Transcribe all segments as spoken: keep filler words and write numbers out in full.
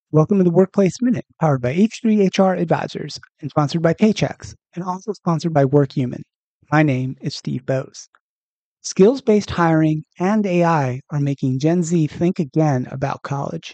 Welcome to the Workplace Minute, powered by H three H R Advisors and sponsored by Paychex, and also sponsored by WorkHuman. My name is Steve Bose. Skills-based hiring and A I are making Gen Z think again about college.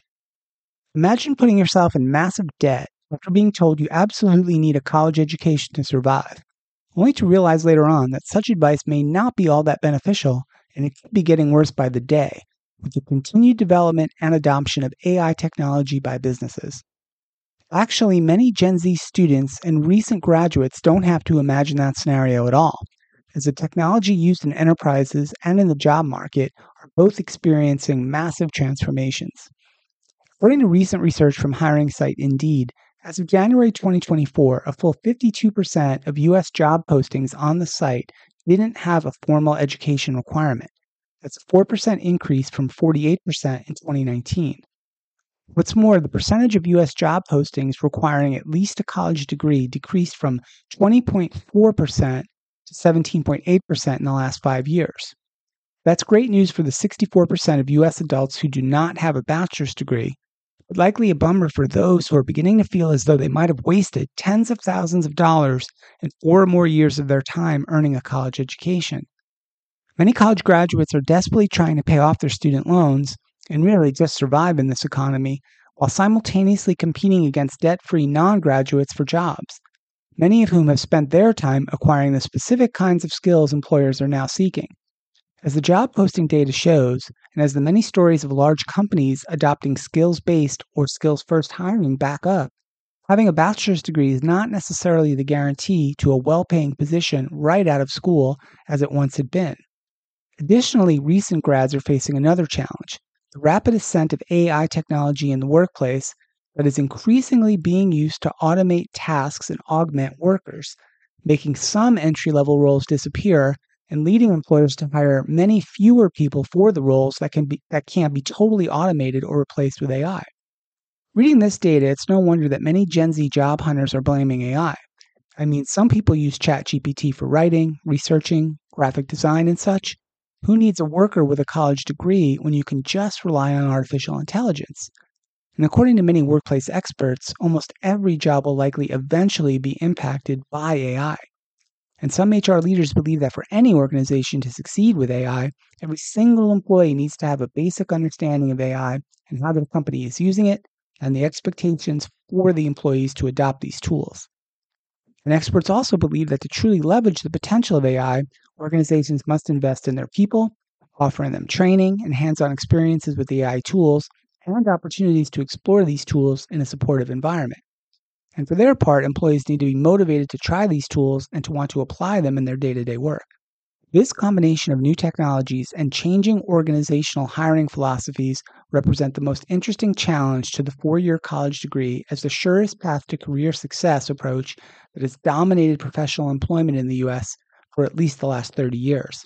Imagine putting yourself in massive debt after being told you absolutely need a college education to survive, only to realize later on that such advice may not be all that beneficial, and it could be getting worse by the day, with the continued development and adoption of A I technology by businesses. Actually, many Gen Z students and recent graduates don't have to imagine that scenario at all, as the technology used in enterprises and in the job market are both experiencing massive transformations. According to recent research from hiring site Indeed, as of January twenty twenty-four, a full fifty-two percent of U S job postings on the site didn't have a formal education requirement. That's a four percent increase from forty-eight percent in twenty nineteen. What's more, the percentage of U S job postings requiring at least a college degree decreased from twenty point four percent to seventeen point eight percent in the last five years. That's great news for the sixty-four percent of U S adults who do not have a bachelor's degree, but likely a bummer for those who are beginning to feel as though they might have wasted tens of thousands of dollars and four or more years of their time earning a college education. Many college graduates are desperately trying to pay off their student loans and really just survive in this economy, while simultaneously competing against debt-free non-graduates for jobs, many of whom have spent their time acquiring the specific kinds of skills employers are now seeking. As the job posting data shows, and as the many stories of large companies adopting skills-based or skills-first hiring back up, having a bachelor's degree is not necessarily the guarantee to a well-paying position right out of school as it once had been. Additionally, recent grads are facing another challenge, the rapid ascent of A I technology in the workplace that is increasingly being used to automate tasks and augment workers, making some entry-level roles disappear and leading employers to hire many fewer people for the roles that can be that can't be totally automated or replaced with A I. Reading this data, it's no wonder that many Gen Z job hunters are blaming A I. I mean, some people use ChatGPT for writing, researching, graphic design, and such. Who needs a worker with a college degree when you can just rely on artificial intelligence? And according to many workplace experts, almost every job will likely eventually be impacted by A I. And some H R leaders believe that for any organization to succeed with A I, every single employee needs to have a basic understanding of A I and how their company is using it, and the expectations for the employees to adopt these tools. And experts also believe that to truly leverage the potential of A I, organizations must invest in their people, offering them training and hands-on experiences with A I tools, and opportunities to explore these tools in a supportive environment. And for their part, employees need to be motivated to try these tools and to want to apply them in their day-to-day work. This combination of new technologies and changing organizational hiring philosophies represent the most interesting challenge to the four-year college degree as the surest path to career success approach that has dominated professional employment in the U S for at least the last thirty years.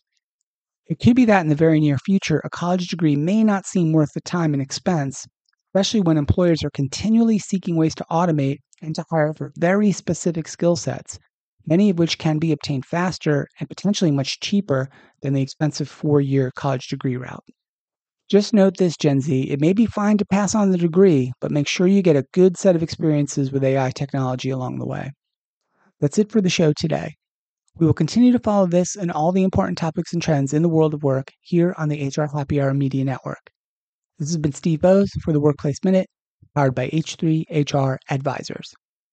It could be that in the very near future, a college degree may not seem worth the time and expense, especially when employers are continually seeking ways to automate and to hire for very specific skill sets, many of which can be obtained faster and potentially much cheaper than the expensive four-year college degree route. Just note this, Gen Z, it may be fine to pass on the degree, but make sure you get a good set of experiences with A I technology along the way. That's it for the show today. We will continue to follow this and all the important topics and trends in the world of work here on the H R Happy Hour Media Network. This has been Steve Bose for the Workplace Minute, powered by H three H R Advisors.